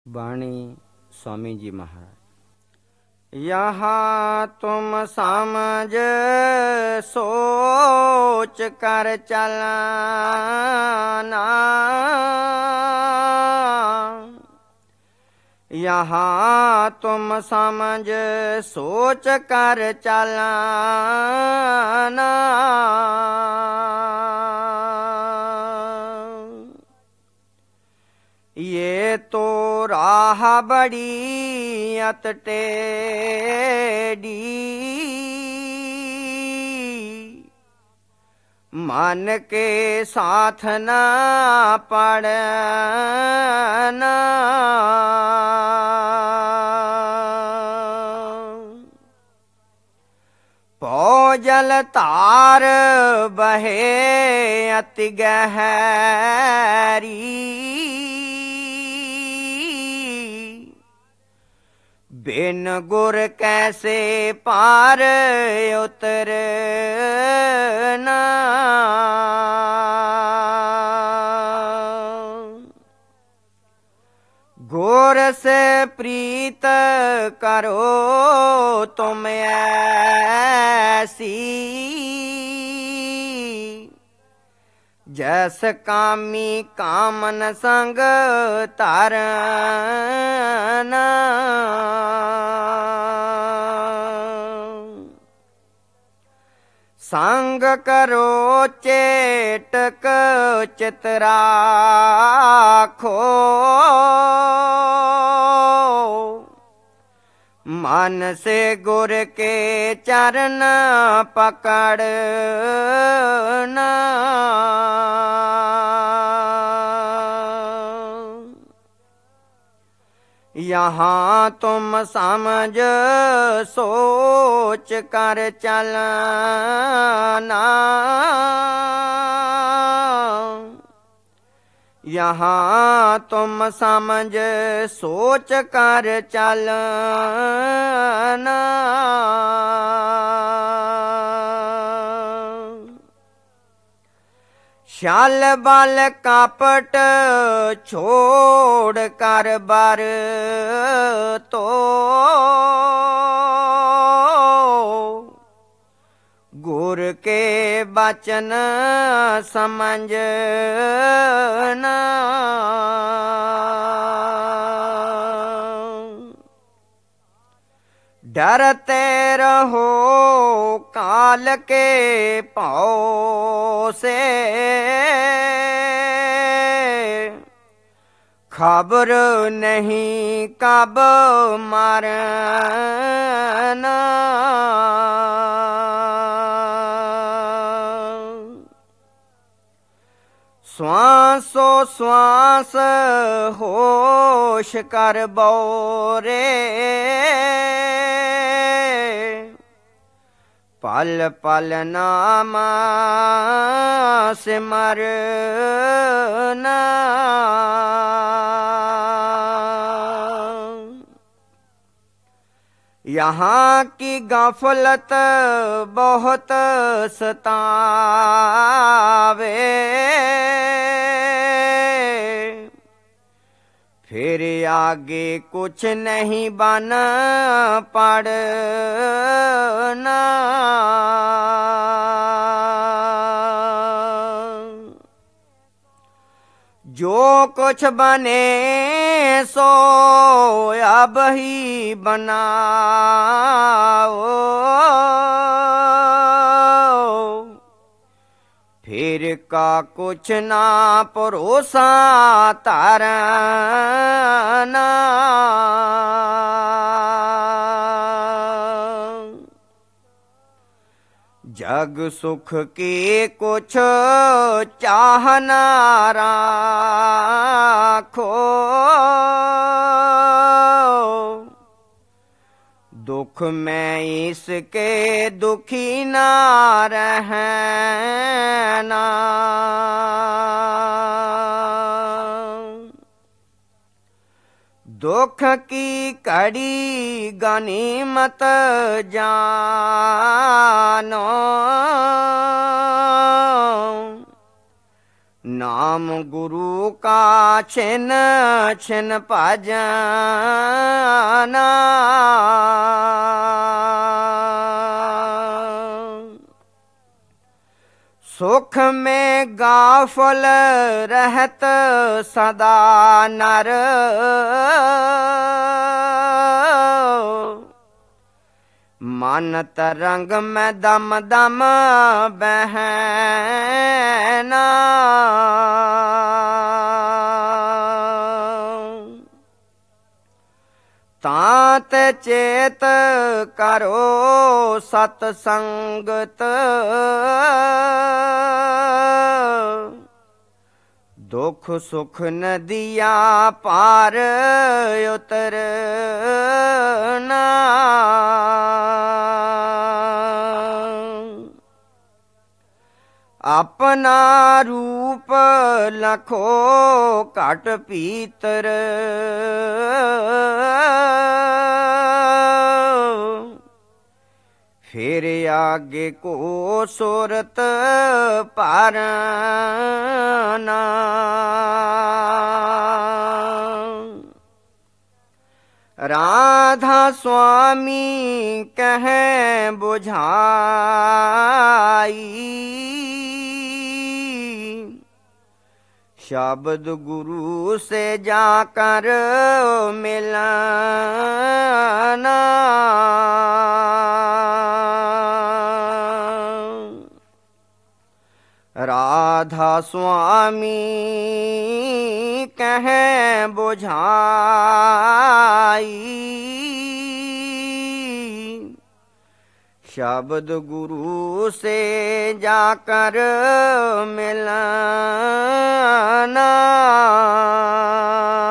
वाणी स्वामी जी महाराज। यहाँ तुम समझ सोच कर चलना, यहाँ तुम समझ सोच कर चलना। ये तो राह बड़ी अत टेढ़ी, मन के साथ न पड़ना। पौजल तार बहे अति गहरी, बिन गुर कैसे पार उतरना। गुर से प्रीत करो तुम ऐसी, जैस कामी कामन संग तारना। संग करो चेटक चित राखो, मन से गुर के चरण पकड़ना। यहाँ तुम समझ सोच कर चलना, यहाँ तुम समझ सोच कर चलना। छल बल कपट छोड़ कर बर तो, गुर के बचन समझना। डरते रहो काल के पाँव से, खबर नहीं कब मरना। श्वासो श्वास होश कर बोरे, पल पल नाम सिमरना। यहाँ की गफलत बहुत सतावे, फिर आगे कुछ नहीं बन पड़ना। जो कुछ बने सो अब ही बनाओ, फिर का कुछ ना परोसा तारना। जग सुख के कुछ चाहना राखो, दुख में इसके दुखी ना रहना। दुख की कड़ी गनीमत जानो, नाम गुरु का छिन छिन भजना। सुख में गाफल रहत सदा नर, मन तरंग में दम दम बहना। तांत चेत करो सतसंगत, दुख सुख नदिया पार उतरना। अपना रूप लखो घट भीतर, फिर आगे को सूरत पारना। राधा स्वामी कहें बुझाई, शब्द गुरु से जाकर मिलना। राधा स्वामी कहें बुझाई, शब्द गुरु से जाकर मिलना।